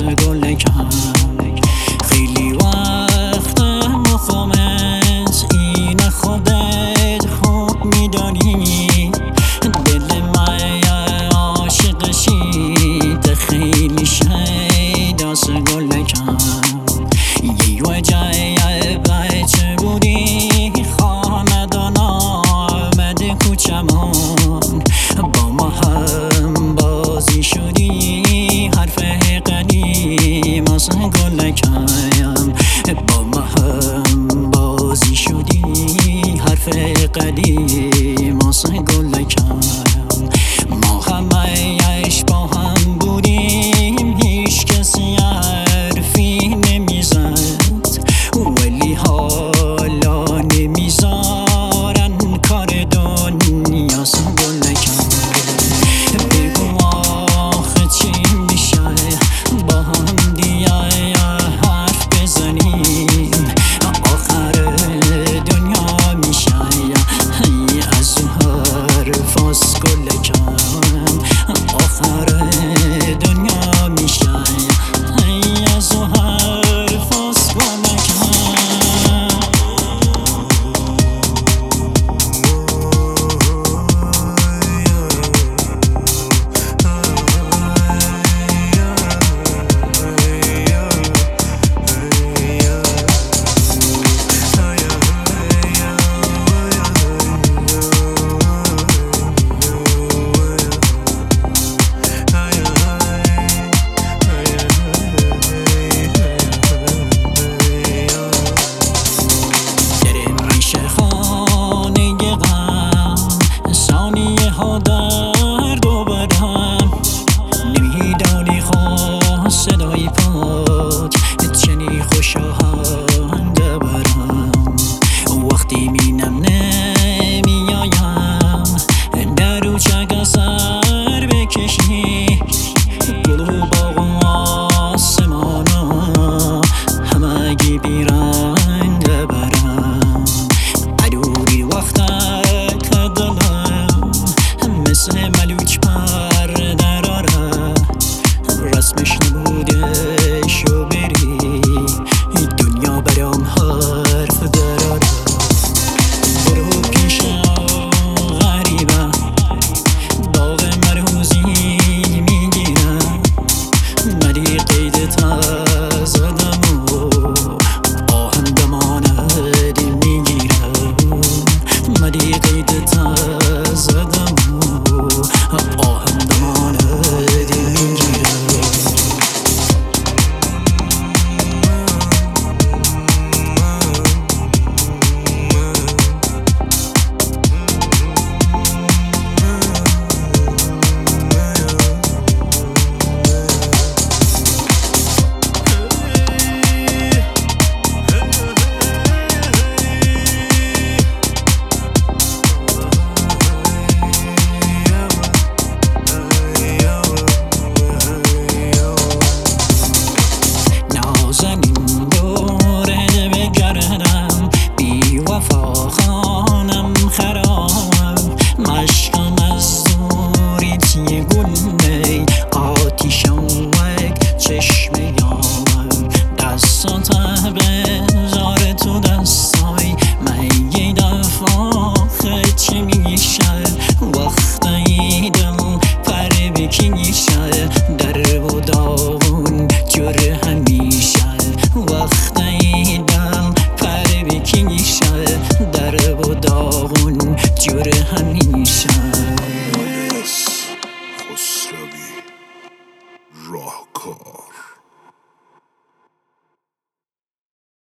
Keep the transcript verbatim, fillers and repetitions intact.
واسه گلکم. خیلی وقت مخامت این خودت خوب میدانی، دل من عاشقشی ده خیلی شید واسه گلکم. یه وجه بچه بودی خاندان آمده کوچمون، با ما هم بازی شدی حرف قدیم واسه گلکم. با ما هم بازی شدی حرف قدیم واسه گلکم. ما همه‌اش با هم بودیم، هیچ کسی حرفی نمیزد، ولی حالا نمیذارن کار دنیاست گلکم. بگو آخه چی میشه با هم دیگه حرف بزنیم، آخر دنیا میشه از حرفاست گلکم. آخر دنیا میشه از حرفاست گلکم. در دوبارم نمیدانی خواه صدای پات چنی خوش آهنده برم. وقتی مینم نمیایم درو چگه سر بکشی، گل و باغ و آسمانا همگی بیرنگ برم. عدوری وقتک دلم مثل ملوک پر دراره، رسمش نبودش و بری دنیا برام حرف دراره. برو پیش غریبه داغ مرموزی میگیرم، مدی قید تازدم و آهم دماند میگیرم، مدی قید تازدم آهم دماند میگیرم. خانم خراب مشکم از دوری تیه گل می آتیشم وک چشم